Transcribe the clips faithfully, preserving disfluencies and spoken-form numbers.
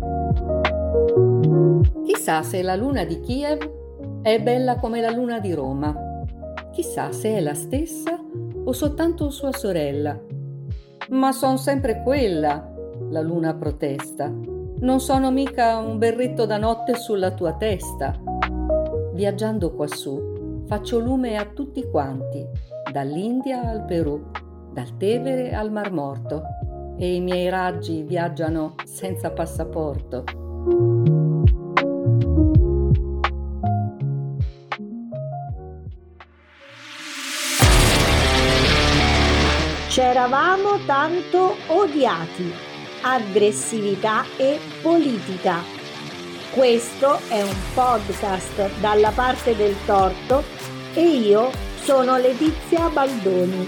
Chissà se la luna di Kiev è bella come la luna di Roma. Chissà se è la stessa o soltanto sua sorella. Ma son sempre quella, la luna protesta. Non sono mica un berretto da notte sulla tua testa. Viaggiando quassù, faccio lume a tutti quanti, dall'India al Perù, dal Tevere al Mar Morto, e i miei raggi viaggiano senza passaporto. C'eravamo tanto odiati, aggressività e politica. Questo è un podcast dalla parte del torto e io sono Letizia Baldoni.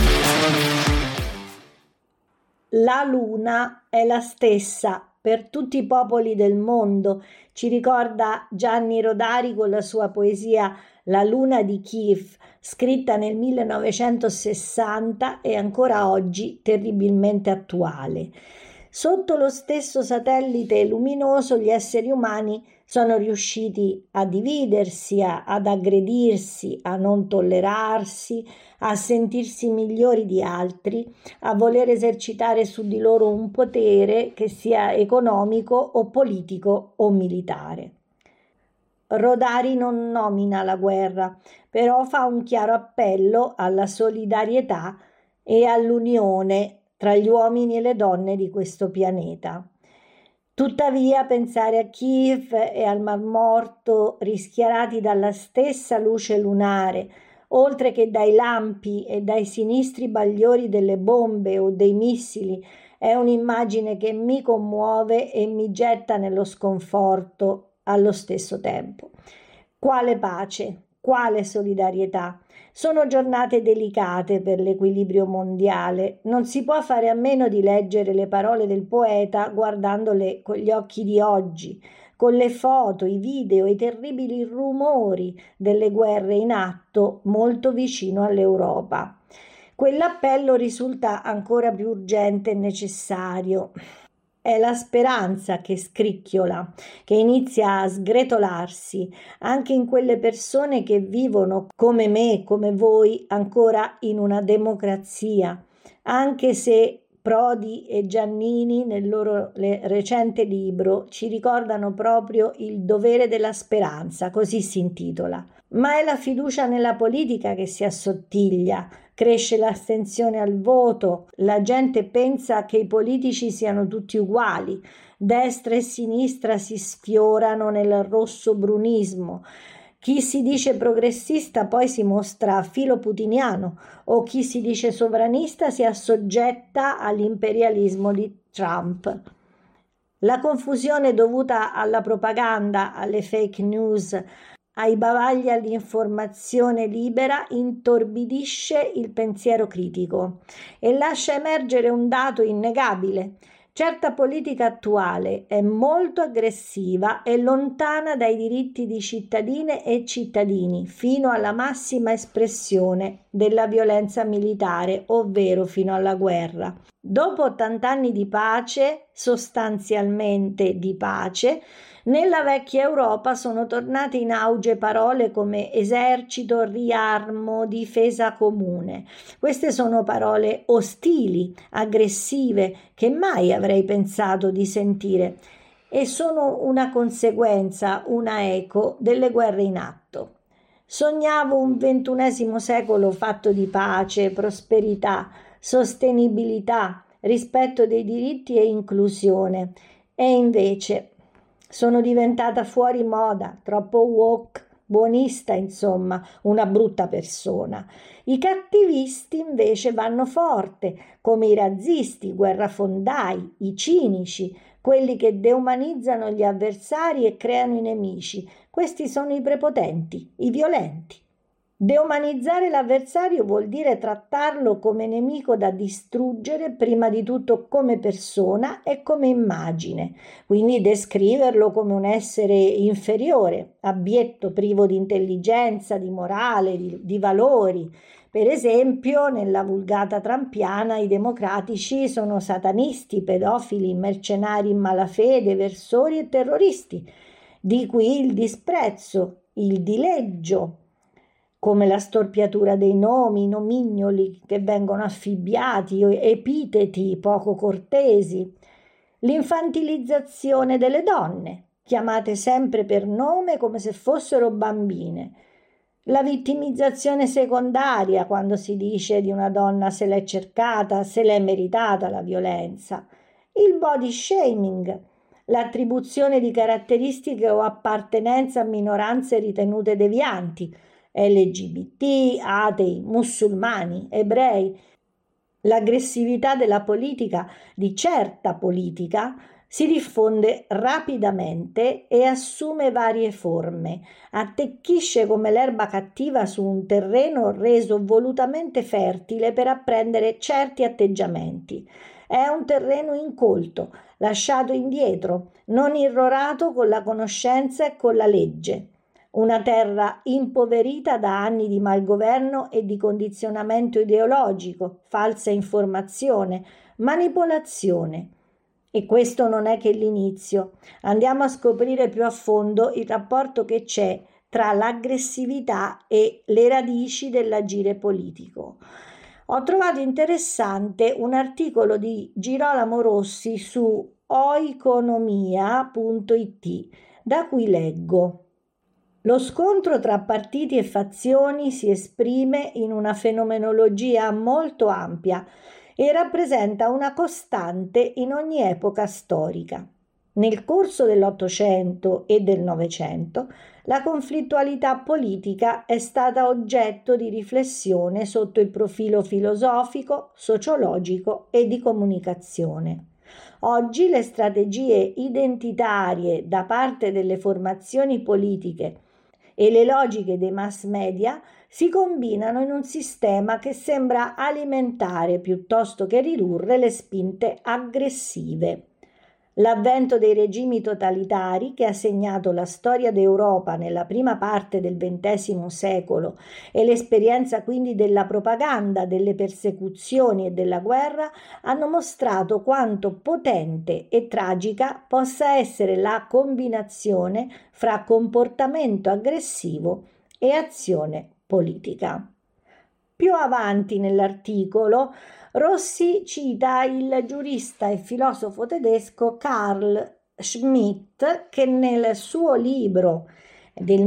La luna è la stessa per tutti i popoli del mondo, ci ricorda Gianni Rodari con la sua poesia La luna di Kiev, scritta nel millenovecentosessanta e ancora oggi terribilmente attuale. Sotto lo stesso satellite luminoso gli esseri umani sono riusciti a dividersi, a, ad aggredirsi, a non tollerarsi, a sentirsi migliori di altri, a voler esercitare su di loro un potere che sia economico o politico o militare. Rodari non nomina la guerra, però fa un chiaro appello alla solidarietà e all'unione tra gli uomini e le donne di questo pianeta. Tuttavia, pensare a Kiev e al Mar Morto rischiarati dalla stessa luce lunare, oltre che dai lampi e dai sinistri bagliori delle bombe o dei missili, è un'immagine che mi commuove e mi getta nello sconforto allo stesso tempo. Quale pace? Quale solidarietà? Sono giornate delicate per l'equilibrio mondiale. Non si può fare a meno di leggere le parole del poeta guardandole con gli occhi di oggi, con le foto, i video, i terribili rumori delle guerre in atto molto vicino all'Europa. Quell'appello risulta ancora più urgente e necessario. È la speranza che scricchiola, che inizia a sgretolarsi anche in quelle persone che vivono come me, come voi, ancora in una democrazia, anche se Prodi e Giannini nel loro recente libro ci ricordano proprio il dovere della speranza, così si intitola. Ma è la fiducia nella politica che si assottiglia, cresce l'astensione al voto, la gente pensa che i politici siano tutti uguali, destra e sinistra si sfiorano nel rosso-brunismo. Chi si dice progressista poi si mostra filoputiniano o chi si dice sovranista si assoggetta all'imperialismo di Trump. La confusione dovuta alla propaganda, alle fake news, ai bavagli all'informazione libera intorbidisce il pensiero critico e lascia emergere un dato innegabile. Certa politica attuale è molto aggressiva e lontana dai diritti di cittadine e cittadini, fino alla massima espressione della violenza militare, ovvero fino alla guerra. Dopo ottanta anni di pace, sostanzialmente di pace, nella vecchia Europa sono tornate in auge parole come esercito, riarmo, difesa comune. Queste sono parole ostili, aggressive, che mai avrei pensato di sentire e sono una conseguenza, una eco delle guerre in atto. Sognavo un ventunesimo secolo fatto di pace, prosperità, sostenibilità, rispetto dei diritti e inclusione, e invece sono diventata fuori moda, troppo woke, buonista, insomma, una brutta persona. I cattivisti invece vanno forte, come i razzisti, i guerrafondai, i cinici, quelli che deumanizzano gli avversari e creano i nemici. Questi sono i prepotenti, i violenti. Deumanizzare l'avversario vuol dire trattarlo come nemico da distruggere, prima di tutto come persona e come immagine, quindi descriverlo come un essere inferiore, abietto, privo di intelligenza, di morale, di, di valori, Per esempio, nella vulgata trampiana i democratici sono satanisti, pedofili, mercenari in malafede, versori e terroristi. Di qui il disprezzo, il dileggio, come la storpiatura dei nomi, nomignoli che vengono affibbiati, epiteti poco cortesi, l'infantilizzazione delle donne, chiamate sempre per nome come se fossero bambine, la vittimizzazione secondaria, quando si dice di una donna se l'è cercata, se l'è meritata la violenza, il body shaming, l'attribuzione di caratteristiche o appartenenza a minoranze ritenute devianti, L G B T, atei, musulmani, ebrei, l'aggressività della politica, di certa politica, si diffonde rapidamente e assume varie forme, attecchisce come l'erba cattiva su un terreno reso volutamente fertile per apprendere certi atteggiamenti. È un terreno incolto, lasciato indietro, non irrorato con la conoscenza e con la legge. Una terra impoverita da anni di malgoverno e di condizionamento ideologico, falsa informazione, manipolazione. E questo non è che l'inizio. Andiamo a scoprire più a fondo il rapporto che c'è tra l'aggressività e le radici dell'agire politico. Ho trovato interessante un articolo di Girolamo Rossi su oeconomia punto it, da cui leggo. Lo scontro tra partiti e fazioni si esprime in una fenomenologia molto ampia e rappresenta una costante in ogni epoca storica. Nel corso dell'Ottocento e del Novecento la conflittualità politica è stata oggetto di riflessione sotto il profilo filosofico, sociologico e di comunicazione. Oggi le strategie identitarie da parte delle formazioni politiche e le logiche dei mass media si combinano in un sistema che sembra alimentare piuttosto che ridurre le spinte aggressive. L'avvento dei regimi totalitari, che ha segnato la storia d'Europa nella prima parte del ventesimo secolo, e l'esperienza quindi della propaganda, delle persecuzioni e della guerra, hanno mostrato quanto potente e tragica possa essere la combinazione fra comportamento aggressivo e azione politica. Più avanti nell'articolo Rossi cita il giurista e filosofo tedesco Carl Schmitt, che nel suo libro del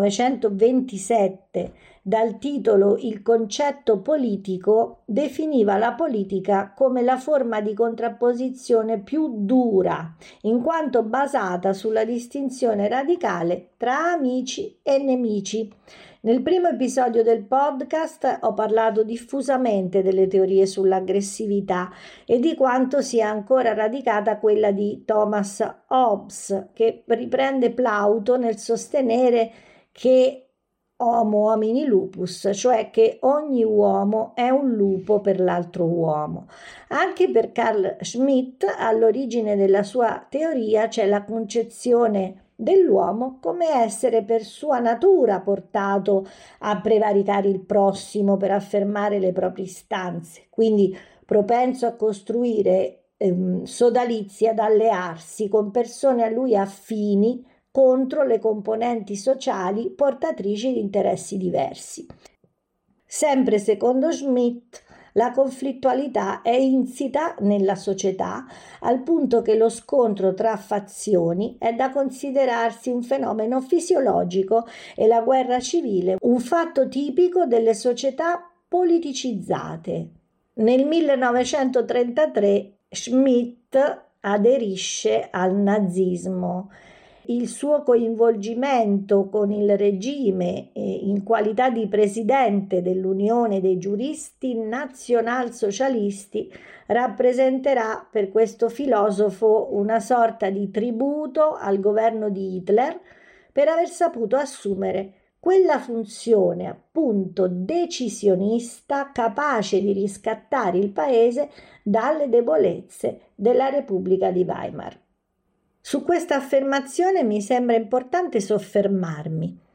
millenovecentoventisette dal titolo Il concetto politico definiva la politica come la forma di contrapposizione più dura, in quanto basata sulla distinzione radicale tra amici e nemici. Nel primo episodio del podcast ho parlato diffusamente delle teorie sull'aggressività e di quanto sia ancora radicata quella di Thomas Hobbes, che riprende Plauto nel sostenere che homo homini lupus, cioè che ogni uomo è un lupo per l'altro uomo. Anche per Carl Schmitt, all'origine della sua teoria, c'è la concezione dell'uomo come essere per sua natura portato a prevaricare il prossimo per affermare le proprie istanze, quindi propenso a costruire ehm, sodalizi, ad allearsi con persone a lui affini contro le componenti sociali portatrici di interessi diversi. Sempre secondo Schmitt, la conflittualità è insita nella società al punto che lo scontro tra fazioni è da considerarsi un fenomeno fisiologico e la guerra civile un fatto tipico delle società politicizzate. Nel millenovecentotrentatré Schmitt aderisce al nazismo. Il suo coinvolgimento con il regime in qualità di presidente dell'Unione dei giuristi nazionalsocialisti rappresenterà per questo filosofo una sorta di tributo al governo di Hitler per aver saputo assumere quella funzione appunto decisionista capace di riscattare il paese dalle debolezze della Repubblica di Weimar. Su questa affermazione mi sembra importante soffermarmi.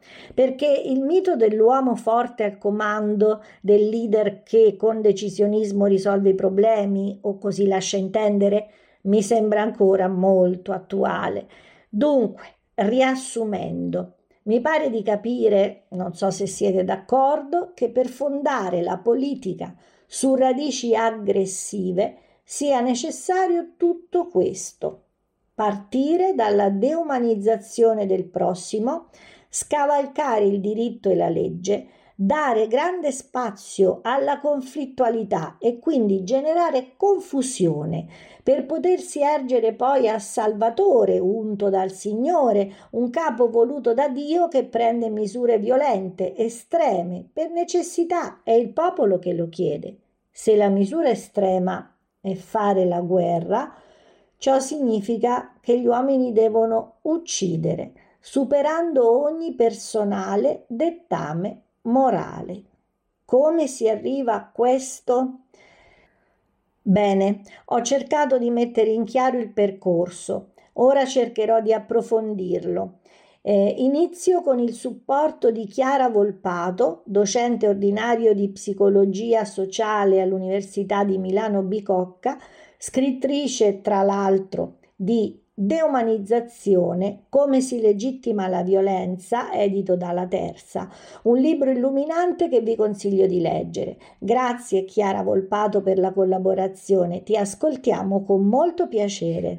perché il mito dell'uomo forte al comando, del leader che con decisionismo risolve i problemi, o così lascia intendere, mi sembra ancora molto attuale. Dunque, riassumendo, mi pare di capire, non so se siete d'accordo, che per fondare la politica su radici aggressive sia necessario tutto questo: partire dalla deumanizzazione del prossimo, scavalcare il diritto e la legge, dare grande spazio alla conflittualità e quindi generare confusione per potersi ergere poi a Salvatore, unto dal Signore, un capo voluto da Dio che prende misure violente, estreme, per necessità, è il popolo che lo chiede. Se la misura estrema è fare la guerra, ciò significa che gli uomini devono uccidere, superando ogni personale dettame morale. Come si arriva a questo? Bene, ho cercato di mettere in chiaro il percorso, ora cercherò di approfondirlo. Eh, inizio con il supporto di Chiara Volpato, docente ordinario di psicologia sociale all'Università di Milano Bicocca, scrittrice tra l'altro di Deumanizzazione, come si legittima la violenza, edito dalla Terza, un libro illuminante che vi consiglio di leggere. Grazie Chiara Volpato per la collaborazione, ti ascoltiamo con molto piacere.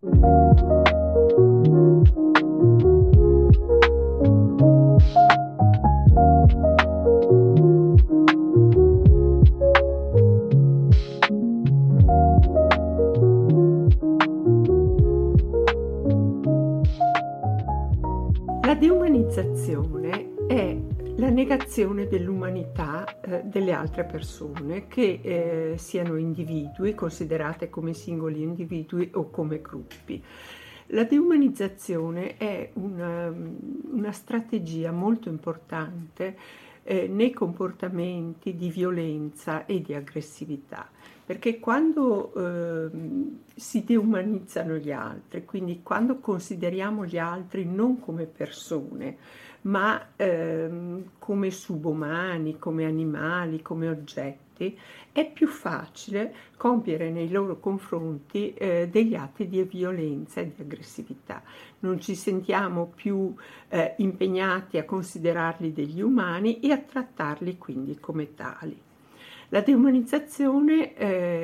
La deumanizzazione è la negazione dell'umanità eh, delle altre persone, che eh, siano individui, considerate come singoli individui o come gruppi. La deumanizzazione è una, una strategia molto importante eh, nei comportamenti di violenza e di aggressività, perché quando eh, si deumanizzano gli altri, quindi quando consideriamo gli altri non come persone, ma ehm, come subumani, come animali, come oggetti, è più facile compiere nei loro confronti eh, degli atti di violenza e di aggressività. Non ci sentiamo più eh, impegnati a considerarli degli umani e a trattarli quindi come tali. La deumanizzazione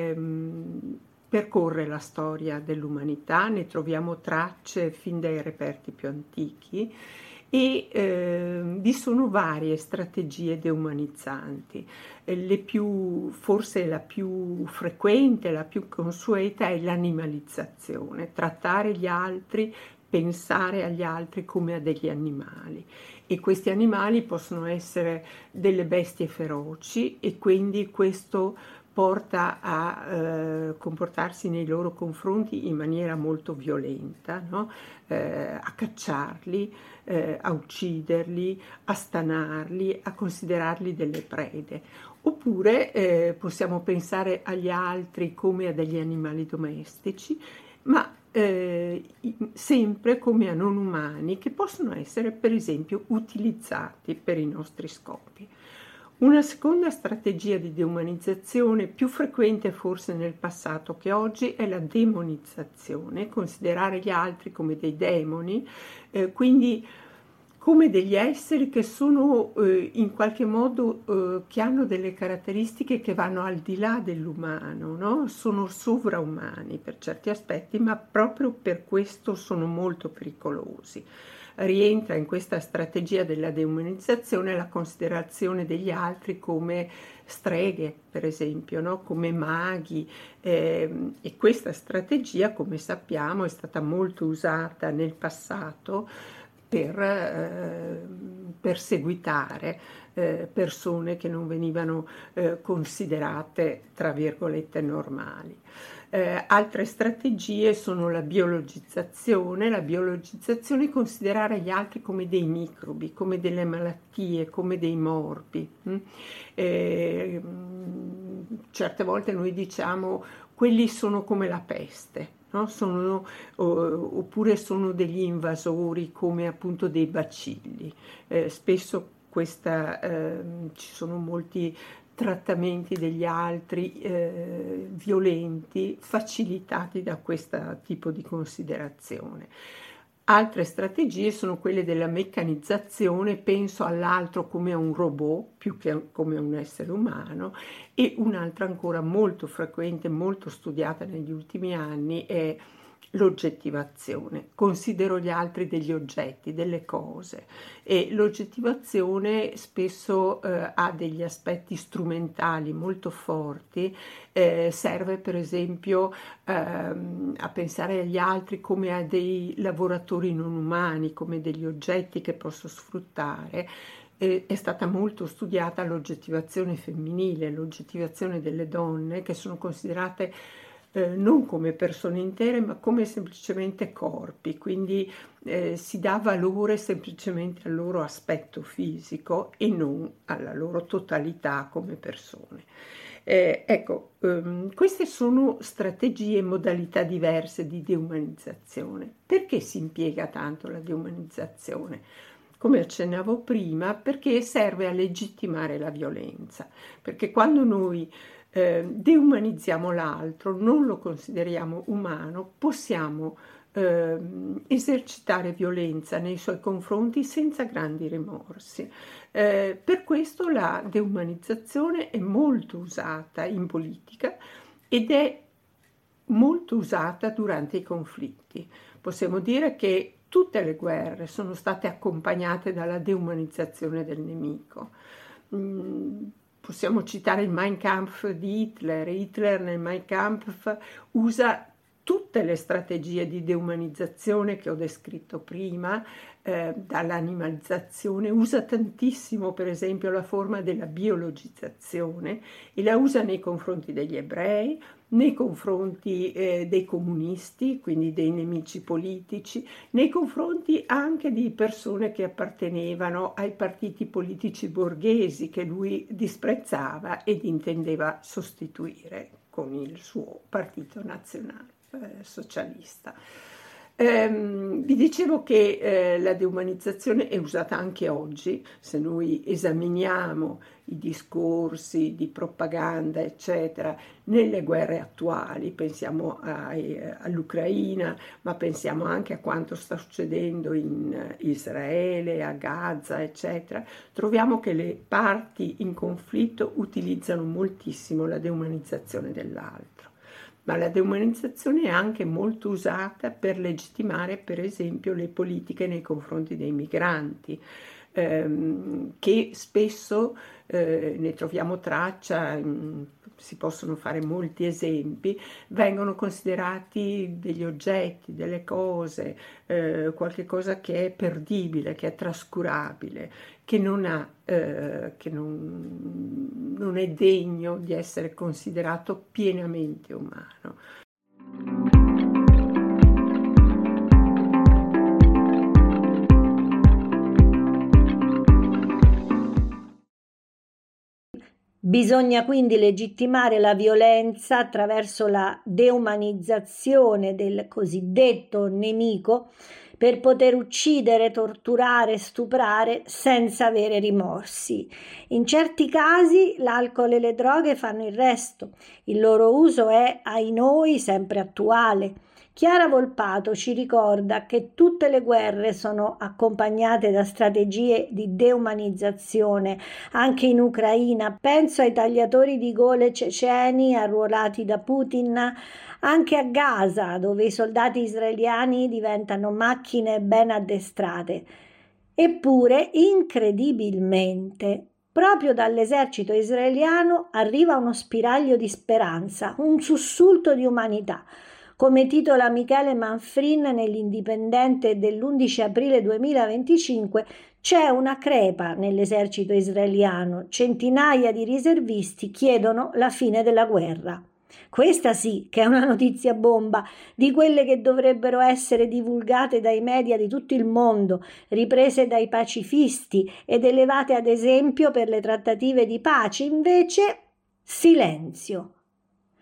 ehm, percorre la storia dell'umanità, ne troviamo tracce fin dai reperti più antichi, e eh, vi sono varie strategie deumanizzanti. Eh, le più, forse la più frequente, la più consueta è l'animalizzazione, trattare gli altri, pensare agli altri come a degli animali. E questi animali possono essere delle bestie feroci, e quindi questo porta a eh, comportarsi nei loro confronti in maniera molto violenta, no? eh, a cacciarli, eh, a ucciderli, a stanarli, a considerarli delle prede. Oppure eh, possiamo pensare agli altri come a degli animali domestici, ma eh, sempre come a non umani, che possono essere per esempio utilizzati per i nostri scopi. Una seconda strategia di deumanizzazione, più frequente forse nel passato che oggi, è la demonizzazione, considerare gli altri come dei demoni, eh, quindi come degli esseri che sono eh, in qualche modo, eh, che hanno delle caratteristiche che vanno al di là dell'umano, no? Sono sovraumani per certi aspetti, ma proprio per questo sono molto pericolosi. Rientra in questa strategia della deumanizzazione la considerazione degli altri come streghe, per esempio, no? Come maghi, eh, e questa strategia, come sappiamo, è stata molto usata nel passato per eh, perseguitare eh, persone che non venivano eh, considerate, tra virgolette, normali. Eh, altre strategie sono la biologizzazione. La biologizzazione è considerare gli altri come dei microbi, come delle malattie, come dei morbi. Mm? Eh, certe volte noi diciamo quelli sono come la peste, no? Sono, o, oppure sono degli invasori come appunto dei bacilli. Eh, spesso questa, eh, ci sono molti trattamenti degli altri eh, violenti facilitati da questo tipo di considerazione. Altre strategie sono quelle della meccanizzazione, penso all'altro come a un robot più che come a un essere umano, e un'altra ancora molto frequente, molto studiata negli ultimi anni è l'oggettivazione. Considero gli altri degli oggetti, delle cose, e l'oggettivazione spesso eh, ha degli aspetti strumentali molto forti. Eh, serve per esempio ehm, a pensare agli altri come a dei lavoratori non umani, come degli oggetti che posso sfruttare. Eh, è stata molto studiata l'oggettivazione femminile, l'oggettivazione delle donne, che sono considerate Eh, non come persone intere, ma come semplicemente corpi, quindi eh, si dà valore semplicemente al loro aspetto fisico e non alla loro totalità come persone. Eh, ecco, ehm, queste sono strategie e modalità diverse di deumanizzazione. Perché si impiega tanto la deumanizzazione? Come accennavo prima, perché serve a legittimare la violenza, perché quando noi Eh, deumanizziamo l'altro, non lo consideriamo umano, possiamo eh, esercitare violenza nei suoi confronti senza grandi rimorsi. Eh, per questo la deumanizzazione è molto usata in politica ed è molto usata durante i conflitti. Possiamo dire che tutte le guerre sono state accompagnate dalla deumanizzazione del nemico. Mm, Possiamo citare il Mein Kampf di Hitler. Hitler nel Mein Kampf usa tutte le strategie di deumanizzazione che ho descritto prima, eh, dall'animalizzazione, usa tantissimo per esempio la forma della biologizzazione e la usa nei confronti degli ebrei, nei confronti eh, dei comunisti, quindi dei nemici politici, nei confronti anche di persone che appartenevano ai partiti politici borghesi che lui disprezzava ed intendeva sostituire con il suo partito nazionale eh, socialista. Ehm, vi dicevo che eh, la deumanizzazione è usata anche oggi. Se noi esaminiamo i discorsi di propaganda, eccetera, nelle guerre attuali, pensiamo ai, all'Ucraina, ma pensiamo anche a quanto sta succedendo in Israele, a Gaza, eccetera, troviamo che le parti in conflitto utilizzano moltissimo la deumanizzazione dell'altro. Ma la deumanizzazione è anche molto usata per legittimare, per esempio, le politiche nei confronti dei migranti, ehm, che spesso eh, ne troviamo traccia, mh, si possono fare molti esempi, vengono considerati degli oggetti, delle cose, eh, qualche cosa che è perdibile, che è trascurabile, che non ha, eh, che non, non è degno di essere considerato pienamente umano. Bisogna quindi legittimare la violenza attraverso la deumanizzazione del cosiddetto nemico per poter uccidere, torturare, stuprare senza avere rimorsi. In certi casi l'alcol e le droghe fanno il resto. Il loro uso è, ai noi, sempre attuale. Chiara Volpato ci ricorda che tutte le guerre sono accompagnate da strategie di deumanizzazione, anche in Ucraina. Penso ai tagliatori di gole ceceni arruolati da Putin, anche a Gaza, dove i soldati israeliani diventano macchine ben addestrate. Eppure, incredibilmente, proprio dall'esercito israeliano arriva uno spiraglio di speranza, un sussulto di umanità. Come titola Michele Manfrin nell'Indipendente dell'undici aprile duemilaventicinque, c'è una crepa nell'esercito israeliano. Centinaia di riservisti chiedono la fine della guerra. Questa sì che è una notizia bomba, di quelle che dovrebbero essere divulgate dai media di tutto il mondo, riprese dai pacifisti ed elevate ad esempio per le trattative di pace. Invece, silenzio.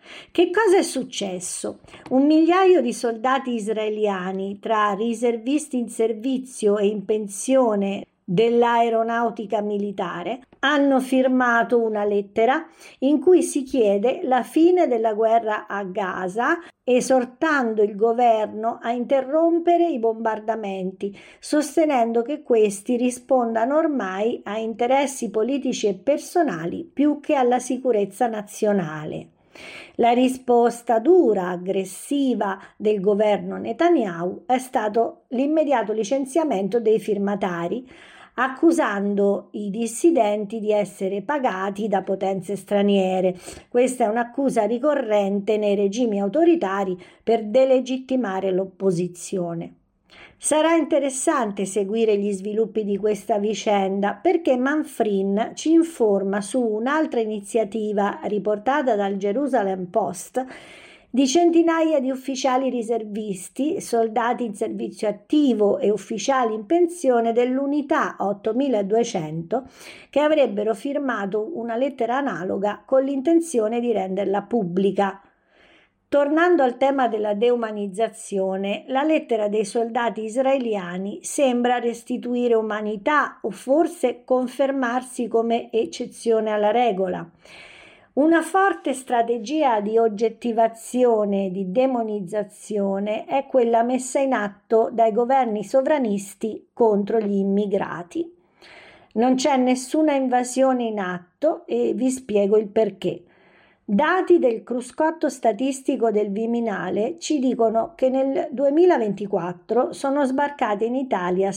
Che cosa è successo? Un migliaio di soldati israeliani, tra riservisti in servizio e in pensione dell'aeronautica militare, hanno firmato una lettera in cui si chiede la fine della guerra a Gaza, esortando il governo a interrompere i bombardamenti, sostenendo che questi rispondano ormai a interessi politici e personali più che alla sicurezza nazionale. La risposta dura, aggressiva del governo Netanyahu è stato l'immediato licenziamento dei firmatari, accusando i dissidenti di essere pagati da potenze straniere. Questa è un'accusa ricorrente nei regimi autoritari per delegittimare l'opposizione. Sarà interessante seguire gli sviluppi di questa vicenda perché Manfrin ci informa su un'altra iniziativa riportata dal Jerusalem Post di centinaia di ufficiali riservisti, soldati in servizio attivo e ufficiali in pensione dell'unità ottomiladuecento che avrebbero firmato una lettera analoga con l'intenzione di renderla pubblica. Tornando al tema della deumanizzazione, la lettera dei soldati israeliani sembra restituire umanità o forse confermarsi come eccezione alla regola. Una forte strategia di oggettivazione e di demonizzazione è quella messa in atto dai governi sovranisti contro gli immigrati. Non c'è nessuna invasione in atto e vi spiego il perché. Dati del cruscotto statistico del Viminale ci dicono che nel duemilaventiquattro sono sbarcate in Italia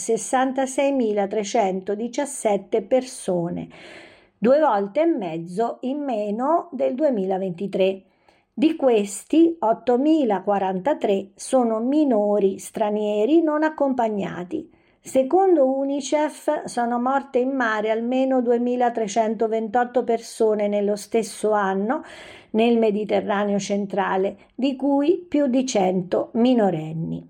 sessantaseimilatrecentodiciassette persone, due volte e mezzo in meno del duemilaventitré. Di questi ottomilaquarantatré sono minori stranieri non accompagnati. Secondo UNICEF sono morte in mare almeno duemilatrecentoventotto persone nello stesso anno nel Mediterraneo centrale, di cui più di cento minorenni.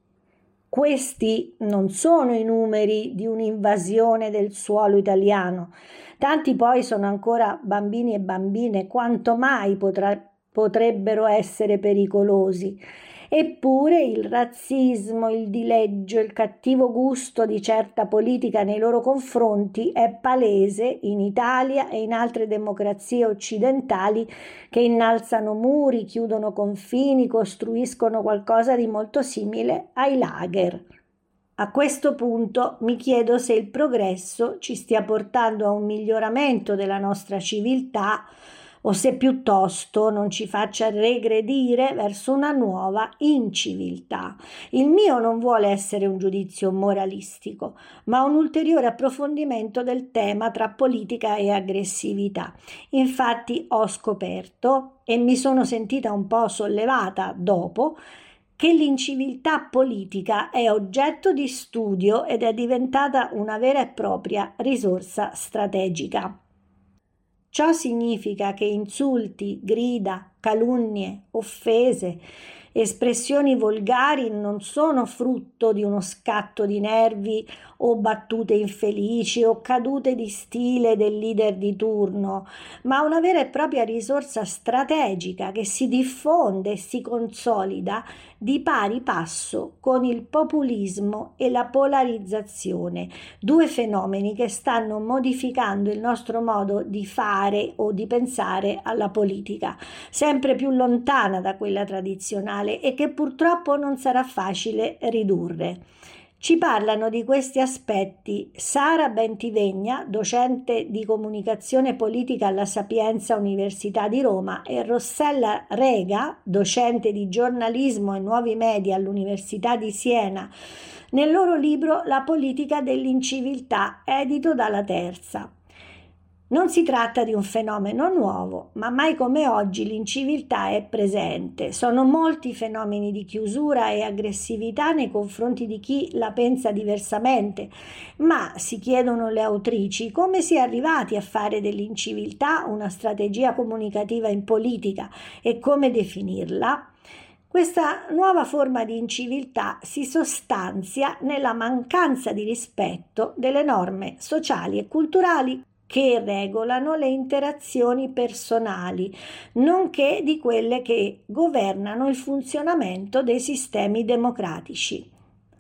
Questi non sono i numeri di un'invasione del suolo italiano. Tanti poi sono ancora bambini e bambine, quanto mai potrà, potrebbero essere pericolosi. Eppure il razzismo, il dileggio, il cattivo gusto di certa politica nei loro confronti è palese in Italia e in altre democrazie occidentali che innalzano muri, chiudono confini, costruiscono qualcosa di molto simile ai lager. A questo punto mi chiedo se il progresso ci stia portando a un miglioramento della nostra civiltà o se piuttosto non ci faccia regredire verso una nuova inciviltà. Il mio non vuole essere un giudizio moralistico, ma un ulteriore approfondimento del tema tra politica e aggressività. Infatti ho scoperto, e mi sono sentita un po' sollevata dopo, che l'inciviltà politica è oggetto di studio ed è diventata una vera e propria risorsa strategica. Ciò significa che insulti, grida, calunnie, offese, espressioni volgari non sono frutto di uno scatto di nervi o battute infelici o cadute di stile del leader di turno, ma una vera e propria risorsa strategica che si diffonde e si consolida di pari passo con il populismo e la polarizzazione, due fenomeni che stanno modificando il nostro modo di fare o di pensare alla politica, sempre più lontana da quella tradizionale e che purtroppo non sarà facile ridurre. Ci parlano di questi aspetti Sara Bentivegna, docente di comunicazione politica alla Sapienza Università di Roma, e Rossella Rega, docente di giornalismo e nuovi media all'Università di Siena, nel loro libro La politica dell'inciviltà, edito dalla Terza. Non si tratta di un fenomeno nuovo, ma mai come oggi l'inciviltà è presente. Sono molti i fenomeni di chiusura e aggressività nei confronti di chi la pensa diversamente, ma si chiedono le autrici come si è arrivati a fare dell'inciviltà una strategia comunicativa in politica e come definirla. Questa nuova forma di inciviltà si sostanzia nella mancanza di rispetto delle norme sociali e culturali che regolano le interazioni personali, nonché di quelle che governano il funzionamento dei sistemi democratici.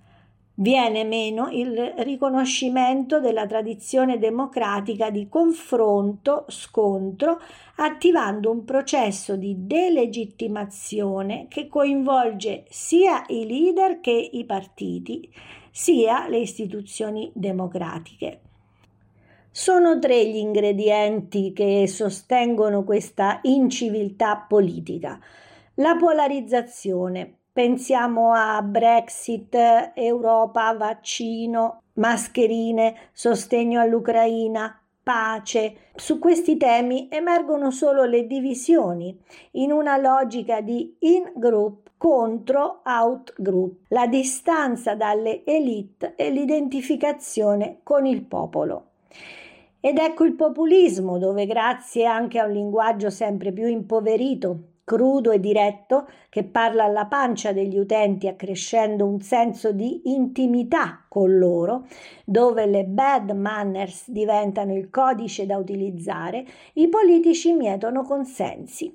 Viene meno il riconoscimento della tradizione democratica di confronto-scontro, attivando un processo di delegittimazione che coinvolge sia i leader che i partiti, sia le istituzioni democratiche. Sono tre gli ingredienti che sostengono questa inciviltà politica. La polarizzazione. Pensiamo a Brexit, Europa, vaccino, mascherine, sostegno all'Ucraina, pace. Su questi temi emergono solo le divisioni in una logica di in-group contro out-group, la distanza dalle elite e l'identificazione con il popolo. Ed ecco il populismo, dove grazie anche a un linguaggio sempre più impoverito, crudo e diretto, che parla alla pancia degli utenti accrescendo un senso di intimità con loro, dove le bad manners diventano il codice da utilizzare, i politici mietono consensi.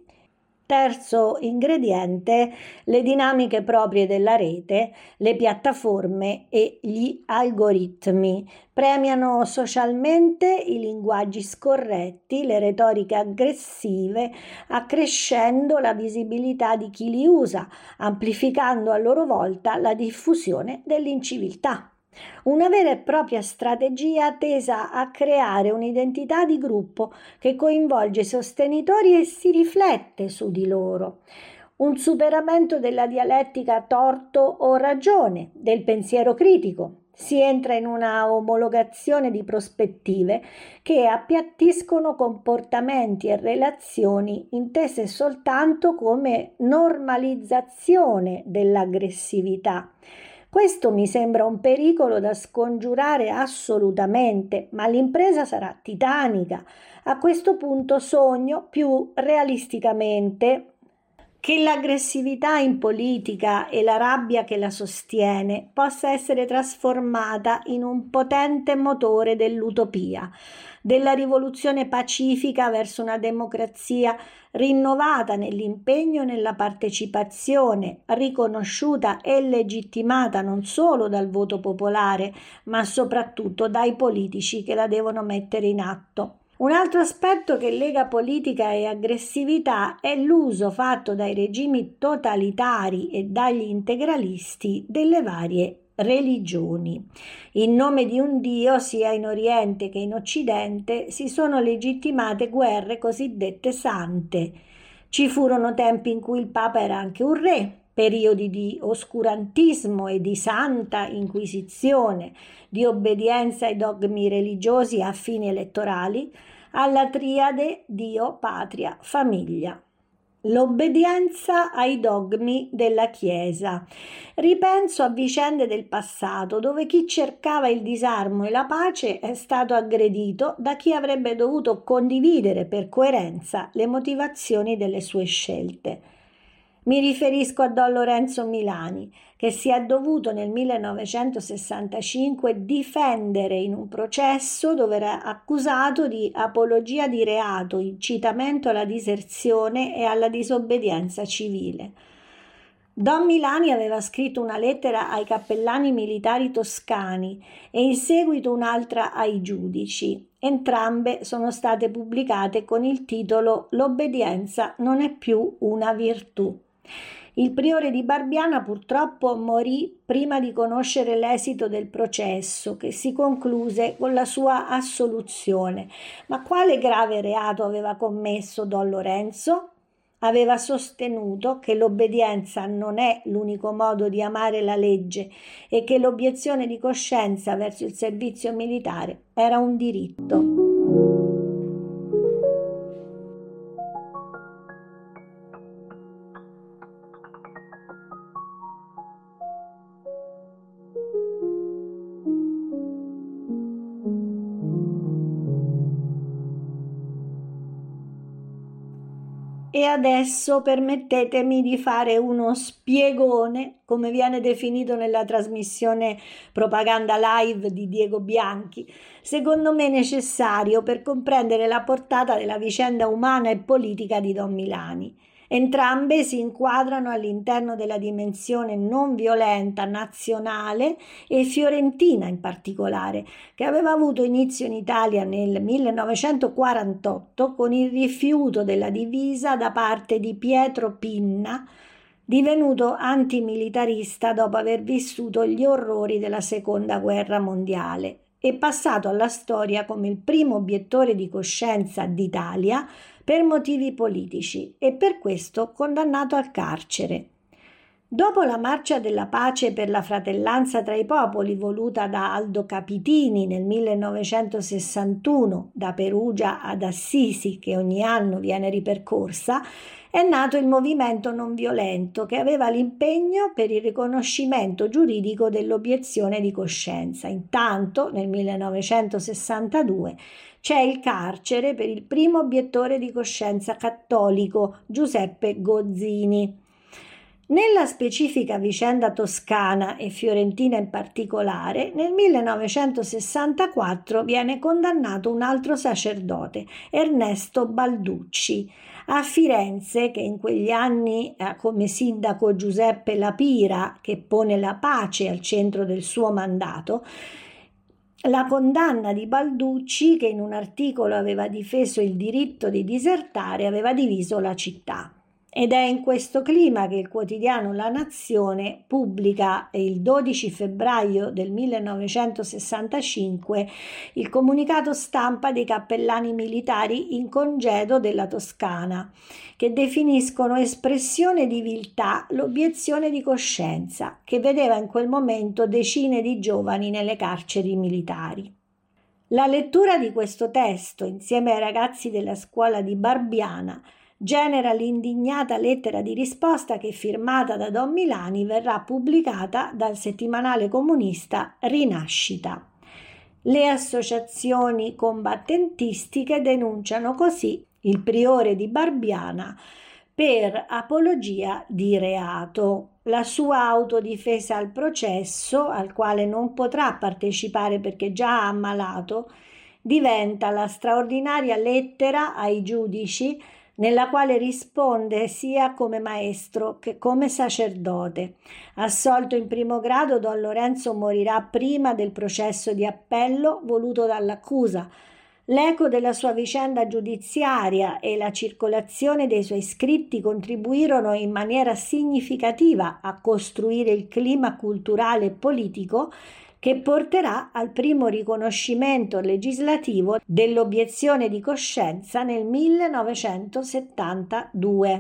Terzo ingrediente, le dinamiche proprie della rete, le piattaforme e gli algoritmi premiano socialmente i linguaggi scorretti, le retoriche aggressive, accrescendo la visibilità di chi li usa, amplificando a loro volta la diffusione dell'inciviltà. Una vera e propria strategia tesa a creare un'identità di gruppo che coinvolge i sostenitori e si riflette su di loro. Un superamento della dialettica torto o ragione, del pensiero critico. Si entra in una omologazione di prospettive che appiattiscono comportamenti e relazioni intese soltanto come normalizzazione dell'aggressività. Questo mi sembra un pericolo da scongiurare assolutamente, ma l'impresa sarà titanica. A questo punto sogno più realisticamente che l'aggressività in politica e la rabbia che la sostiene possa essere trasformata in un potente motore dell'utopia, della rivoluzione pacifica verso una democrazia rinnovata nell'impegno e nella partecipazione, riconosciuta e legittimata non solo dal voto popolare, ma soprattutto dai politici che la devono mettere in atto. Un altro aspetto che lega politica e aggressività è l'uso fatto dai regimi totalitari e dagli integralisti delle varie religioni. In nome di un Dio, sia in Oriente che in Occidente, si sono legittimate guerre cosiddette sante. Ci furono tempi in cui il Papa era anche un re, periodi di oscurantismo e di santa inquisizione, di obbedienza ai dogmi religiosi a fini elettorali, alla triade Dio, patria, famiglia. L'obbedienza ai dogmi della Chiesa. Ripenso a vicende del passato dove chi cercava il disarmo e la pace è stato aggredito da chi avrebbe dovuto condividere per coerenza le motivazioni delle sue scelte. Mi riferisco a Don Lorenzo Milani, che si è dovuto nel millenovecentosessantacinque difendere in un processo dove era accusato di apologia di reato, incitamento alla diserzione e alla disobbedienza civile. Don Milani aveva scritto una lettera ai cappellani militari toscani e in seguito un'altra ai giudici. Entrambe sono state pubblicate con il titolo «L'obbedienza non è più una virtù». Il priore di Barbiana purtroppo morì prima di conoscere l'esito del processo, che si concluse con la sua assoluzione. Ma quale grave reato aveva commesso Don Lorenzo? Aveva sostenuto che l'obbedienza non è l'unico modo di amare la legge e che l'obiezione di coscienza verso il servizio militare era un diritto. e adesso permettetemi di fare uno spiegone, come viene definito nella trasmissione Propaganda Live di Diego Bianchi, secondo me necessario per comprendere la portata della vicenda umana e politica di Don Milani. Entrambe si inquadrano all'interno della dimensione non violenta nazionale e fiorentina in particolare, che aveva avuto inizio in Italia nel millenovecentoquarantotto con il rifiuto della divisa da parte di Pietro Pinna, divenuto antimilitarista dopo aver vissuto gli orrori della Seconda Guerra Mondiale e passato alla storia come il primo obiettore di coscienza d'Italia per motivi politici e per questo condannato al carcere. Dopo la marcia della pace per la fratellanza tra i popoli voluta da Aldo Capitini nel millenovecentosessantuno da Perugia ad Assisi, che ogni anno viene ripercorsa, è nato il movimento non violento che aveva l'impegno per il riconoscimento giuridico dell'obiezione di coscienza. Intanto, nel millenovecentosessantadue, c'è il carcere per il primo obiettore di coscienza cattolico, Giuseppe Gozzini. Nella specifica vicenda toscana e fiorentina in particolare, nel millenovecentosessantaquattro viene condannato un altro sacerdote, Ernesto Balducci. A Firenze, che in quegli anni ha come sindaco Giuseppe Lapira, che pone la pace al centro del suo mandato, la condanna di Balducci, che in un articolo aveva difeso il diritto di disertare, aveva diviso la città. Ed è in questo clima che il quotidiano La Nazione pubblica il dodici febbraio del millenovecentosessantacinque il comunicato stampa dei cappellani militari in congedo della Toscana, che definiscono espressione di viltà l'obiezione di coscienza, che vedeva in quel momento decine di giovani nelle carceri militari. La lettura di questo testo, insieme ai ragazzi della scuola di Barbiana, genera l'indignata lettera di risposta che, firmata da Don Milani, verrà pubblicata dal settimanale comunista Rinascita. Le associazioni combattentistiche denunciano così il priore di Barbiana per apologia di reato. La sua autodifesa al processo, al quale non potrà partecipare perché già ammalato, diventa la straordinaria lettera ai giudici nella quale risponde sia come maestro che come sacerdote. Assolto in primo grado, Don Lorenzo morirà prima del processo di appello voluto dall'accusa. L'eco della sua vicenda giudiziaria e la circolazione dei suoi scritti contribuirono in maniera significativa a costruire il clima culturale e politico che porterà al primo riconoscimento legislativo dell'obiezione di coscienza nel millenovecentosettantadue.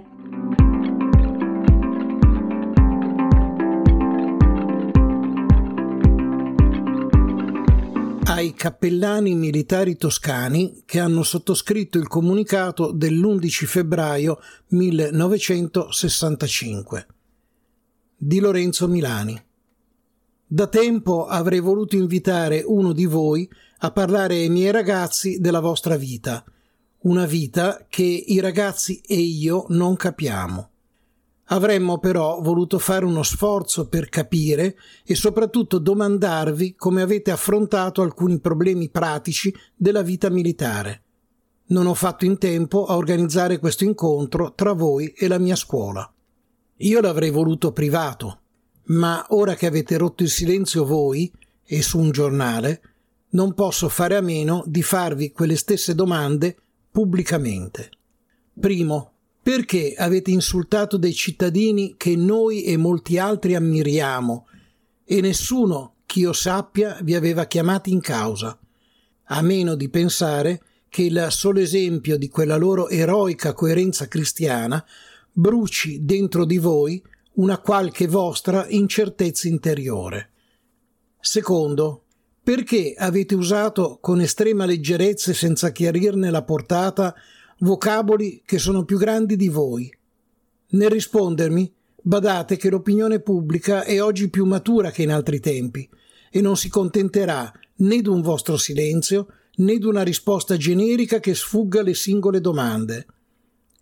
Ai cappellani militari toscani che hanno sottoscritto il comunicato dell'undici febbraio millenovecentosessantacinque. Di Lorenzo Milani. Da tempo avrei voluto invitare uno di voi a parlare ai miei ragazzi della vostra vita, una vita che i ragazzi e io non capiamo. Avremmo però voluto fare uno sforzo per capire e soprattutto domandarvi come avete affrontato alcuni problemi pratici della vita militare. Non ho fatto in tempo a organizzare questo incontro tra voi e la mia scuola. Io l'avrei voluto privato, ma ora che avete rotto il silenzio voi e su un giornale, non posso fare a meno di farvi quelle stesse domande pubblicamente. Primo, perché avete insultato dei cittadini che noi e molti altri ammiriamo e nessuno, ch'io sappia, vi aveva chiamati in causa, a meno di pensare che il solo esempio di quella loro eroica coerenza cristiana bruci dentro di voi una qualche vostra incertezza interiore. Secondo, perché avete usato con estrema leggerezza e senza chiarirne la portata vocaboli che sono più grandi di voi? Nel rispondermi, badate che l'opinione pubblica è oggi più matura che in altri tempi e non si contenterà né d'un vostro silenzio né d'una risposta generica che sfugga alle singole domande.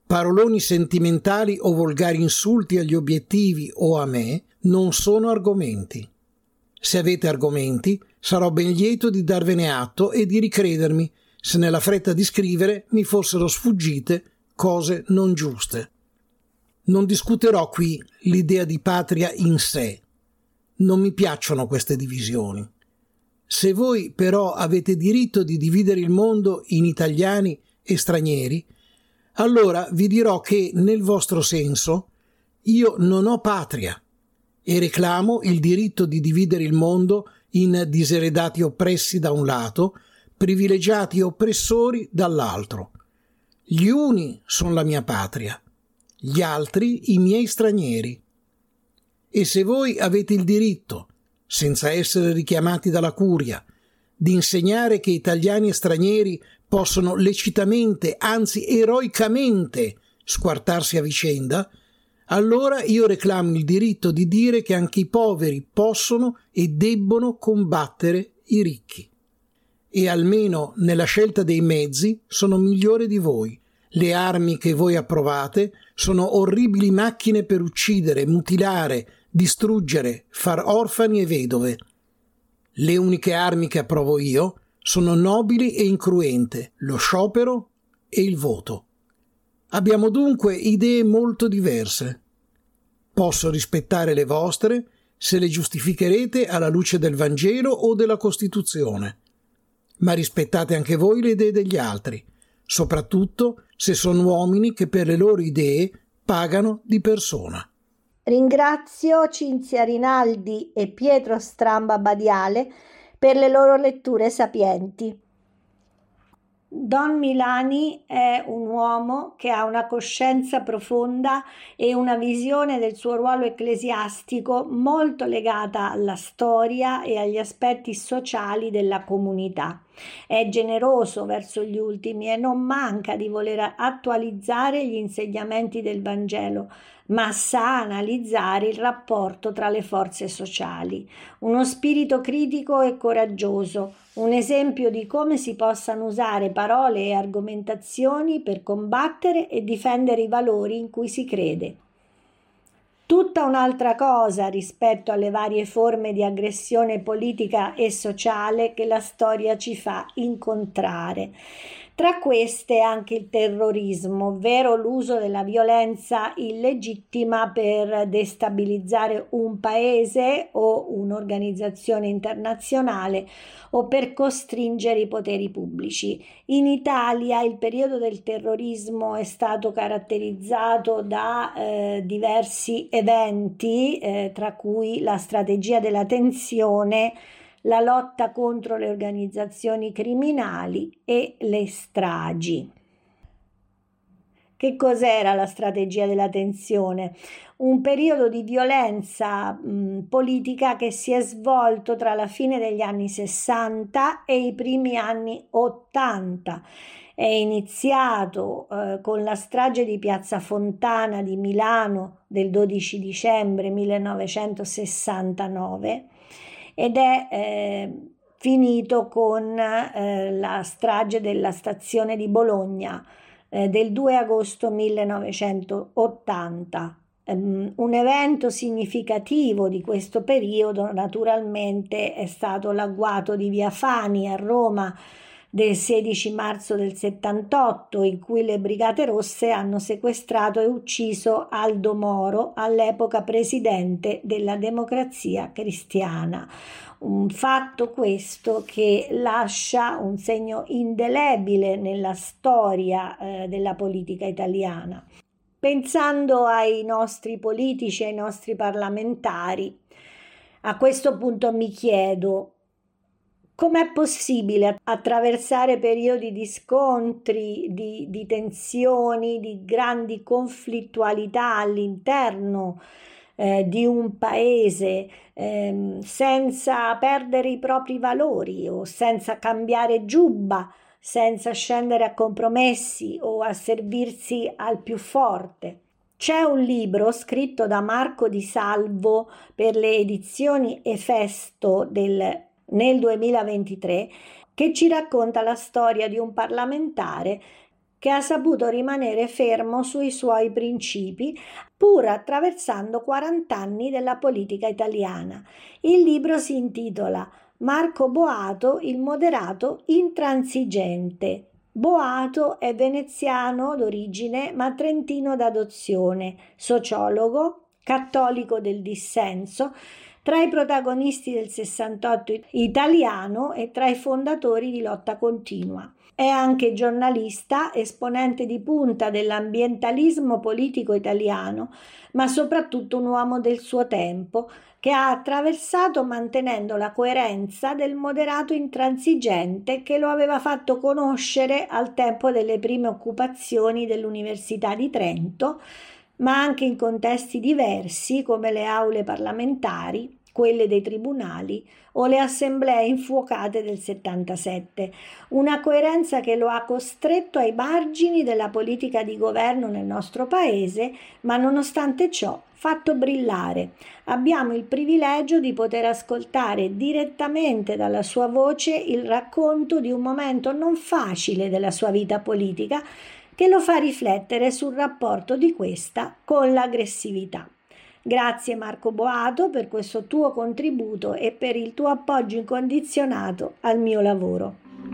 Paroloni sentimentali o volgari insulti agli obiettivi o a me non sono argomenti. Se avete argomenti, sarò ben lieto di darvene atto e di ricredermi se nella fretta di scrivere mi fossero sfuggite cose non giuste. Non discuterò qui l'idea di patria in sé. Non mi piacciono queste divisioni. Se voi però avete diritto di dividere il mondo in italiani e stranieri, allora vi dirò che, nel vostro senso, io non ho patria e reclamo il diritto di dividere il mondo in diseredati oppressi da un lato, privilegiati e oppressori dall'altro. Gli uni sono la mia patria, gli altri i miei stranieri. E se voi avete il diritto, senza essere richiamati dalla curia, di insegnare che italiani e stranieri possono lecitamente, anzi eroicamente, squartarsi a vicenda, allora io reclamo il diritto di dire che anche i poveri possono e debbono combattere i ricchi. E almeno nella scelta dei mezzi sono migliore di voi. Le armi che voi approvate sono orribili macchine per uccidere, mutilare, distruggere, far orfani e vedove. Le uniche armi che approvo io sono nobili e incruente, lo sciopero e il voto. Abbiamo dunque idee molto diverse. Posso rispettare le vostre se le giustificherete alla luce del Vangelo o della Costituzione, ma rispettate anche voi le idee degli altri, soprattutto se sono uomini che per le loro idee pagano di persona. Ringrazio Cinzia Rinaldi e Pietro Stramba Badiale per le loro letture sapienti. Don Milani è un uomo che ha una coscienza profonda e una visione del suo ruolo ecclesiastico molto legata alla storia e agli aspetti sociali della comunità. È generoso verso gli ultimi e non manca di voler attualizzare gli insegnamenti del Vangelo, ma sa analizzare il rapporto tra le forze sociali. Uno spirito critico e coraggioso, un esempio di come si possano usare parole e argomentazioni per combattere e difendere i valori in cui si crede. Tutta un'altra cosa rispetto alle varie forme di aggressione politica e sociale che la storia ci fa incontrare. Tra queste anche il terrorismo, ovvero l'uso della violenza illegittima per destabilizzare un paese o un'organizzazione internazionale o per costringere i poteri pubblici. In Italia il periodo del terrorismo è stato caratterizzato da eh, diversi eventi, eh, tra cui la strategia della tensione, la lotta contro le organizzazioni criminali e le stragi. Che cos'era la strategia della tensione? Un periodo di violenza mh, politica che si è svolto tra la fine degli anni sessanta e i primi anni ottanta. È iniziato eh, con la strage di Piazza Fontana di Milano del dodici dicembre millenovecentosessantanove ed è eh, finito con eh, la strage della stazione di Bologna eh, del due agosto millenovecentottanta. Um, un evento significativo di questo periodo naturalmente è stato l'agguato di Via Fani a Roma del sedici marzo del settantotto, in cui le Brigate Rosse hanno sequestrato e ucciso Aldo Moro, all'epoca presidente della Democrazia Cristiana. Un fatto questo che lascia un segno indelebile nella storia eh, della politica italiana. Pensando ai nostri politici, ai nostri parlamentari, a questo punto mi chiedo: com'è possibile attraversare periodi di scontri, di, di tensioni, di grandi conflittualità all'interno eh, di un paese eh, senza perdere i propri valori o senza cambiare giubba, senza scendere a compromessi o a servirsi al più forte? C'è un libro scritto da Marco Di Salvo per le edizioni Efesto del nel duemilaventitré che ci racconta la storia di un parlamentare che ha saputo rimanere fermo sui suoi principi, pur attraversando quaranta anni della politica italiana. Il libro si intitola Marco Boato, il moderato intransigente. Boato è veneziano d'origine ma trentino d'adozione, sociologo, cattolico del dissenso, tra i protagonisti del sessantotto italiano e tra i fondatori di Lotta Continua. È anche giornalista, esponente di punta dell'ambientalismo politico italiano, ma soprattutto un uomo del suo tempo, che ha attraversato mantenendo la coerenza del moderato intransigente che lo aveva fatto conoscere al tempo delle prime occupazioni dell'Università di Trento, ma anche in contesti diversi come le aule parlamentari, quelle dei tribunali o le assemblee infuocate del settantasette, una coerenza che lo ha costretto ai margini della politica di governo nel nostro paese, ma nonostante ciò fatto brillare. Abbiamo il privilegio di poter ascoltare direttamente dalla sua voce il racconto di un momento non facile della sua vita politica che lo fa riflettere sul rapporto di questa con l'aggressività. Grazie Marco Boato per questo tuo contributo e per il tuo appoggio incondizionato al mio lavoro.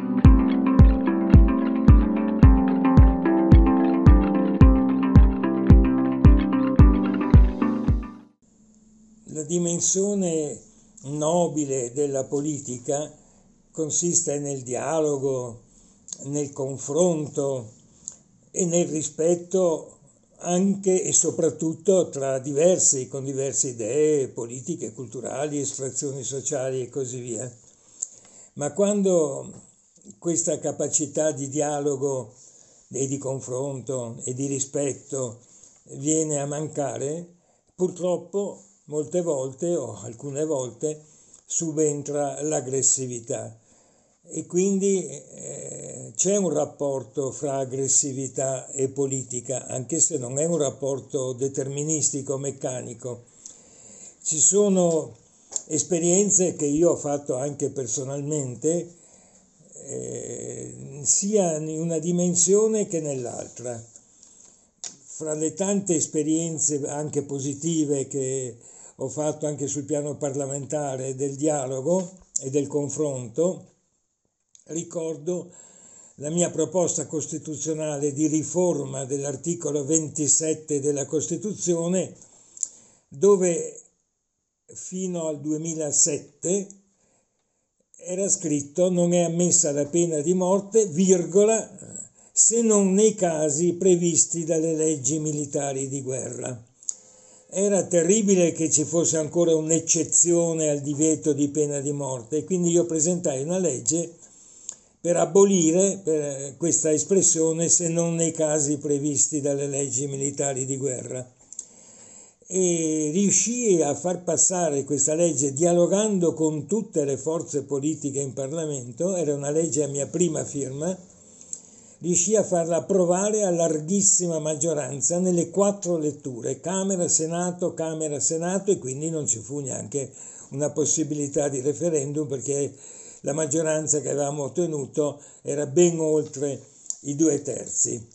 La dimensione nobile della politica consiste nel dialogo, nel confronto e nel rispetto anche e soprattutto tra diversi, con diverse idee, politiche, culturali, estrazioni sociali e così via. Ma quando questa capacità di dialogo e di confronto e di rispetto viene a mancare, purtroppo molte volte o alcune volte subentra l'aggressività. E quindi eh, c'è un rapporto fra aggressività e politica, anche se non è un rapporto deterministico, meccanico. Ci sono esperienze che io ho fatto anche personalmente, eh, sia in una dimensione che nell'altra. Fra le tante esperienze anche positive che ho fatto anche sul piano parlamentare del dialogo e del confronto, ricordo la mia proposta costituzionale di riforma dell'articolo ventisette della Costituzione, dove fino al duemilasette era scritto: non è ammessa la pena di morte, virgola, se non nei casi previsti dalle leggi militari di guerra. Era terribile che ci fosse ancora un'eccezione al divieto di pena di morte e quindi io presentai una legge per abolire per questa espressione se non nei casi previsti dalle leggi militari di guerra. E riuscii a far passare questa legge dialogando con tutte le forze politiche in Parlamento, era una legge a mia prima firma, riuscì a farla approvare a larghissima maggioranza nelle quattro letture, Camera, Senato, Camera, Senato, e quindi non ci fu neanche una possibilità di referendum perché la maggioranza che avevamo ottenuto era ben oltre i due terzi.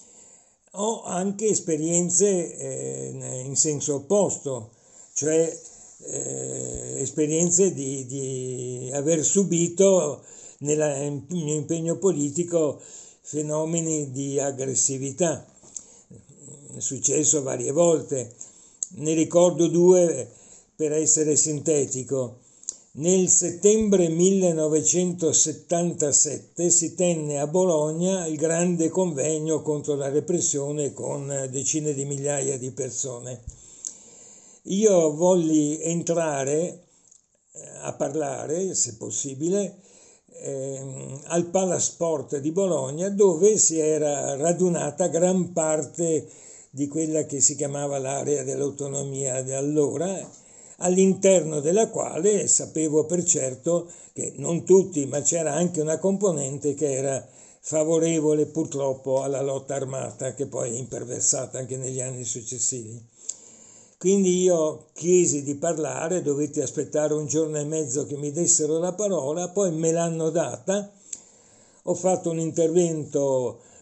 Ho anche esperienze eh, in senso opposto, cioè eh, esperienze di, di aver subito nel mio impegno politico fenomeni di aggressività. È successo varie volte, ne ricordo due per essere sintetico. Nel settembre millenovecentosettantasette si tenne a Bologna il grande convegno contro la repressione con decine di migliaia di persone. Io volli entrare a parlare, se possibile, eh, al Palasport di Bologna, dove si era radunata gran parte di quella che si chiamava l'area dell'autonomia di allora, all'interno della quale sapevo per certo che non tutti, ma c'era anche una componente che era favorevole purtroppo alla lotta armata, che poi è imperversata anche negli anni successivi. Quindi io chiesi di parlare, dovetti aspettare un giorno e mezzo che mi dessero la parola, poi me l'hanno data, ho fatto un intervento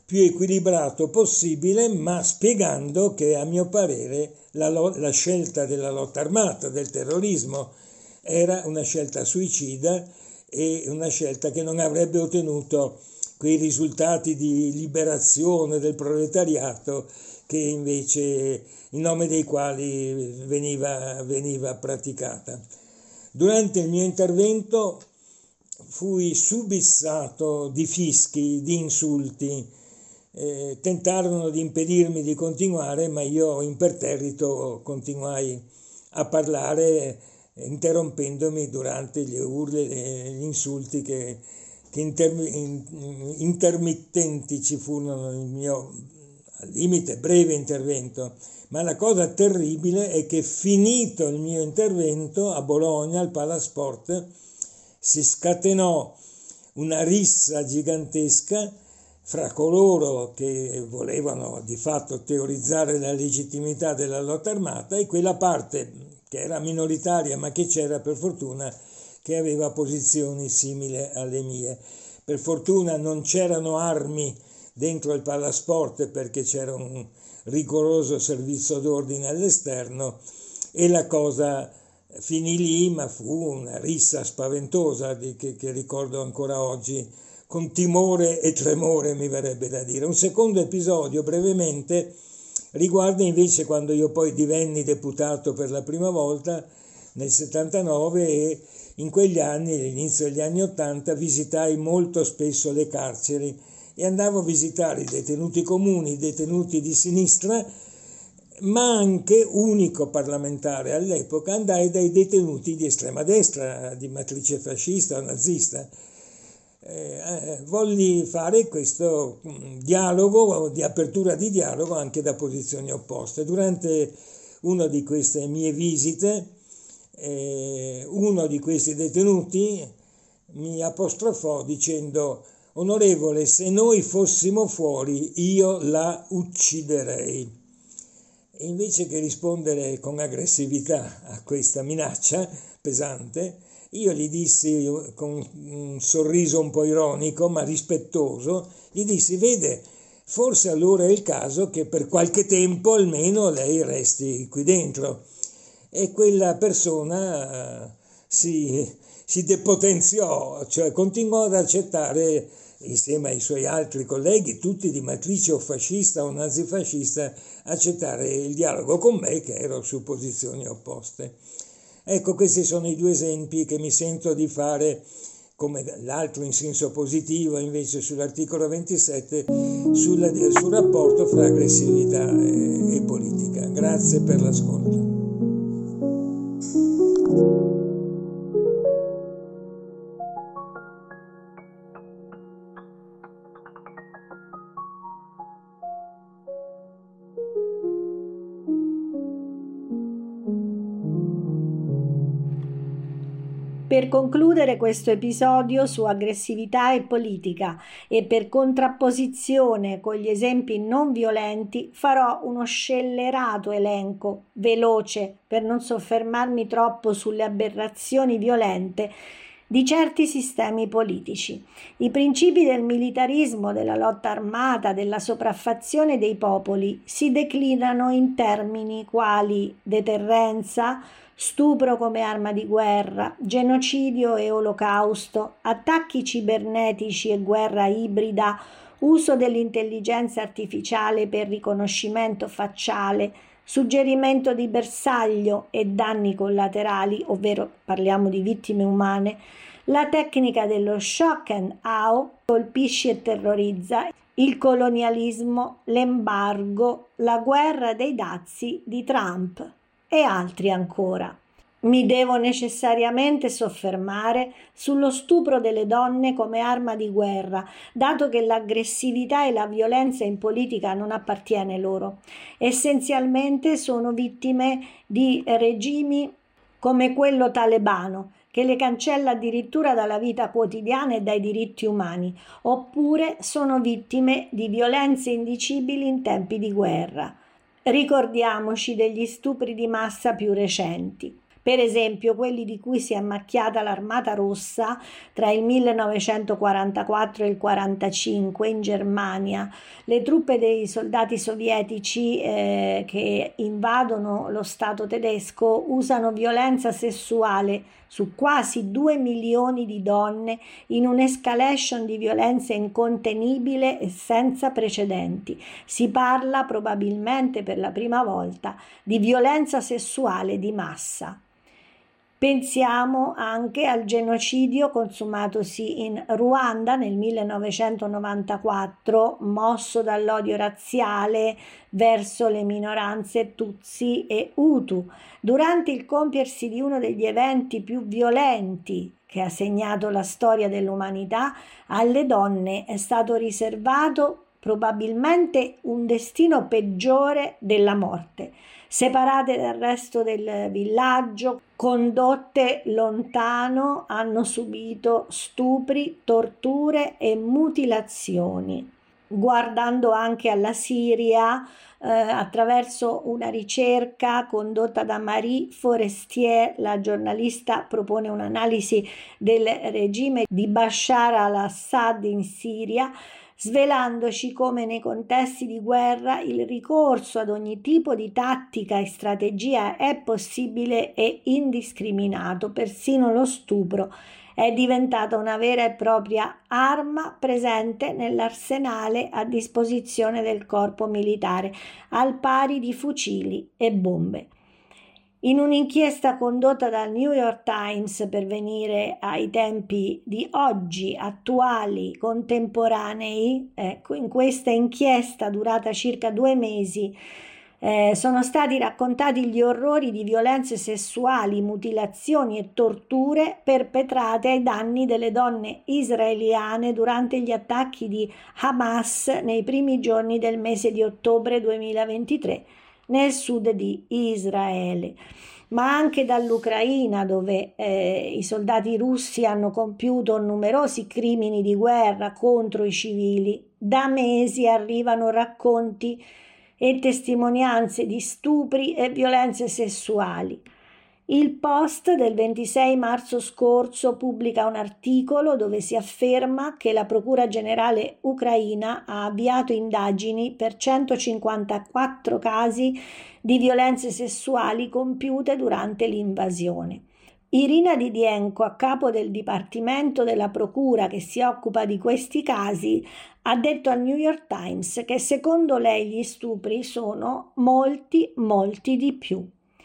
più equilibrato possibile, ma spiegando che a mio parere la, la scelta della lotta armata, del terrorismo, era una scelta suicida e una scelta che non avrebbe ottenuto quei risultati di liberazione del proletariato che invece, in nome dei quali veniva, veniva praticata. Durante il mio intervento fui subissato di fischi, di insulti, eh, tentarono di impedirmi di continuare, ma io imperterrito continuai a parlare, interrompendomi durante gli urli e gli insulti che, che inter, in, intermittenti ci furono nel mio, al limite, breve intervento. Ma la cosa terribile è che, finito il mio intervento a Bologna, al Palasport, si scatenò una rissa gigantesca fra coloro che volevano di fatto teorizzare la legittimità della lotta armata e quella parte che era minoritaria, ma che c'era per fortuna, che aveva posizioni simili alle mie. Per fortuna non c'erano armi dentro il Palasport, perché c'era un rigoroso servizio d'ordine all'esterno, e la cosa finì lì, ma fu una rissa spaventosa di, che, che ricordo ancora oggi con timore e tremore, mi verrebbe da dire. Un secondo episodio, brevemente, riguarda invece quando io poi divenni deputato per la prima volta nel settantanove, e in quegli anni, all'inizio degli anni ottanta, visitai molto spesso le carceri e andavo a visitare i detenuti comuni, i detenuti di sinistra, ma anche, unico parlamentare all'epoca, andai dai detenuti di estrema destra, di matrice fascista o nazista. Eh, volli fare questo dialogo, di apertura di dialogo anche da posizioni opposte. Durante una di queste mie visite, eh, uno di questi detenuti mi apostrofò dicendo: onorevole, se noi fossimo fuori io la ucciderei. E invece che rispondere con aggressività a questa minaccia pesante, io gli dissi, con un sorriso un po' ironico ma rispettoso, gli dissi: vede, forse allora è il caso che per qualche tempo almeno lei resti qui dentro. E quella persona si, si depotenziò, cioè continuò ad accettare, insieme ai suoi altri colleghi, tutti di matrice o fascista o nazifascista, accettare il dialogo con me, che ero su posizioni opposte. Ecco, questi sono i due esempi che mi sento di fare, come l'altro in senso positivo invece sull'articolo ventisette, sulla, sul rapporto fra aggressività e, e politica. Grazie per l'ascolto. Per concludere questo episodio su aggressività e politica, e per contrapposizione con gli esempi non violenti, farò uno scellerato elenco, veloce, per non soffermarmi troppo sulle aberrazioni violente di certi sistemi politici. I principi del militarismo, della lotta armata, della sopraffazione dei popoli si declinano in termini quali deterrenza, stupro come arma di guerra, genocidio e olocausto, attacchi cibernetici e guerra ibrida, uso dell'intelligenza artificiale per riconoscimento facciale, suggerimento di bersaglio e danni collaterali, ovvero parliamo di vittime umane, la tecnica dello shock and awe, colpisci e terrorizza, il colonialismo, l'embargo, la guerra dei dazi di Trump e altri ancora. Mi devo necessariamente soffermare sullo stupro delle donne come arma di guerra, dato che l'aggressività e la violenza in politica non appartiene loro. Essenzialmente sono vittime di regimi come quello talebano, che le cancella addirittura dalla vita quotidiana e dai diritti umani, oppure sono vittime di violenze indicibili in tempi di guerra. Ricordiamoci degli stupri di massa più recenti. Per esempio quelli di cui si è macchiata l'Armata Rossa tra il millenovecentoquarantaquattro e il quarantacinque in Germania. Le truppe dei soldati sovietici eh, che invadono lo Stato tedesco usano violenza sessuale su quasi due milioni di donne in un'escalation di violenza incontenibile e senza precedenti. Si parla probabilmente per la prima volta di violenza sessuale di massa. Pensiamo anche al genocidio consumatosi in Ruanda nel millenovecentonovantaquattro, mosso dall'odio razziale verso le minoranze Tutsi e Hutu, durante il compiersi di uno degli eventi più violenti che ha segnato la storia dell'umanità. Alle donne è stato riservato probabilmente un destino peggiore della morte, separate dal resto del villaggio, condotte lontano, hanno subito stupri, torture e mutilazioni. Guardando anche alla Siria, eh, attraverso una ricerca condotta da Marie Forestier, la giornalista propone un'analisi del regime di Bashar al-Assad in Siria, svelandoci come nei contesti di guerra il ricorso ad ogni tipo di tattica e strategia è possibile e indiscriminato. Persino lo stupro è diventata una vera e propria arma presente nell'arsenale a disposizione del corpo militare, al pari di fucili e bombe. In un'inchiesta condotta dal New York Times per venire ai tempi di oggi, attuali, contemporanei, ecco, in questa inchiesta durata circa due mesi eh, sono stati raccontati gli orrori di violenze sessuali, mutilazioni e torture perpetrate ai danni delle donne israeliane durante gli attacchi di Hamas nei primi giorni del mese di ottobre duemilaventitré. Nel sud di Israele, ma anche dall'Ucraina, dove eh, i soldati russi hanno compiuto numerosi crimini di guerra contro i civili. Da mesi arrivano racconti e testimonianze di stupri e violenze sessuali. Il Post del ventisei marzo scorso pubblica un articolo dove si afferma che la Procura Generale ucraina ha avviato indagini per centocinquantaquattro casi di violenze sessuali compiute durante l'invasione. Irina Didienko, a capo del Dipartimento della Procura che si occupa di questi casi, ha detto al New York Times che secondo lei gli stupri sono molti, molti di più.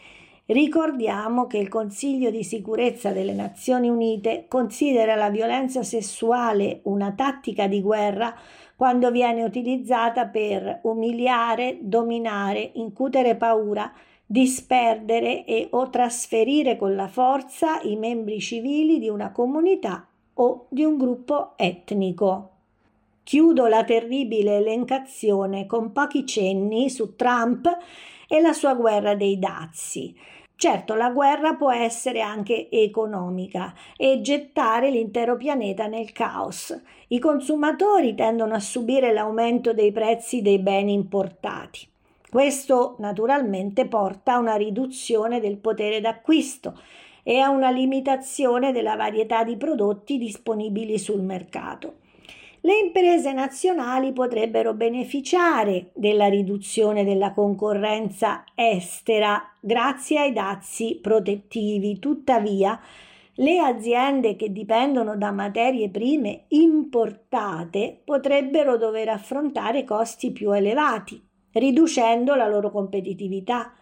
Ricordiamo che il Consiglio di sicurezza delle Nazioni Unite considera la violenza sessuale una tattica di guerra quando viene utilizzata per umiliare, dominare, incutere paura, disperdere e o trasferire con la forza i membri civili di una comunità o di un gruppo etnico. Chiudo la terribile elencazione con pochi cenni su Trump e la sua guerra dei dazi. Certo, la guerra può essere anche economica e gettare l'intero pianeta nel caos. I consumatori tendono a subire l'aumento dei prezzi dei beni importati. Questo naturalmente porta a una riduzione del potere d'acquisto e a una limitazione della varietà di prodotti disponibili sul mercato. Le imprese nazionali potrebbero beneficiare della riduzione della concorrenza estera grazie ai dazi protettivi. Tuttavia, le aziende che dipendono da materie prime importate potrebbero dover affrontare costi più elevati, riducendo la loro competitività.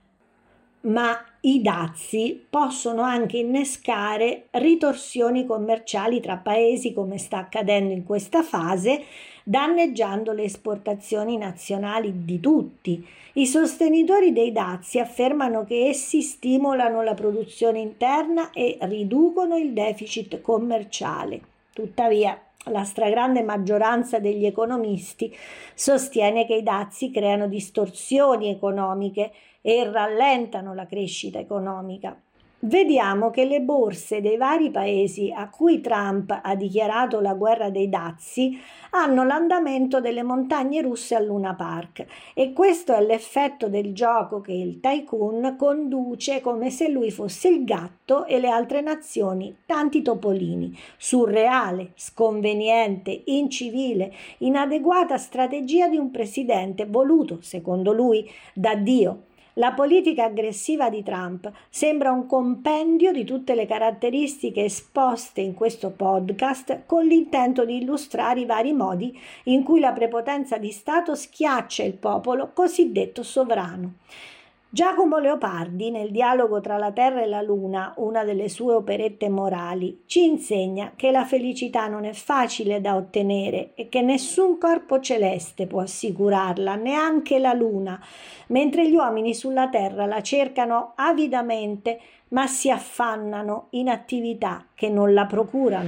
Ma i dazi possono anche innescare ritorsioni commerciali tra paesi, come sta accadendo in questa fase, danneggiando le esportazioni nazionali di tutti. I sostenitori dei dazi affermano che essi stimolano la produzione interna e riducono il deficit commerciale. Tuttavia, la stragrande maggioranza degli economisti sostiene che i dazi creano distorsioni economiche e rallentano la crescita economica. vediamo che le borse dei vari paesi a cui Trump ha dichiarato la guerra dei dazi hanno l'andamento delle montagne russe al Luna Park, e questo è l'effetto del gioco che il tycoon conduce come se lui fosse il gatto e le altre nazioni tanti topolini. Surreale, sconveniente, incivile, inadeguata strategia di un presidente voluto, secondo lui, da Dio. La politica aggressiva di Trump sembra un compendio di tutte le caratteristiche esposte in questo podcast, con l'intento di illustrare i vari modi in cui la prepotenza di Stato schiaccia il popolo cosiddetto sovrano. Giacomo Leopardi, nel dialogo tra la Terra e la Luna, una delle sue operette morali, ci insegna che la felicità non è facile da ottenere e che nessun corpo celeste può assicurarla, neanche la Luna, mentre gli uomini sulla Terra la cercano avidamente, ma si affannano in attività che non la procurano.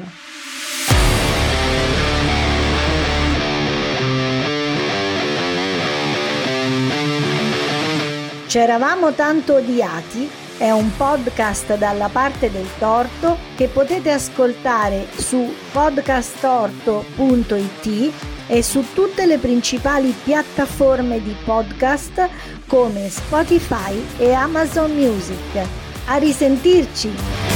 C'eravamo tanto odiati è un podcast dalla parte del torto che potete ascoltare su podcast torto punto it e su tutte le principali piattaforme di podcast come Spotify e Amazon Music. A risentirci!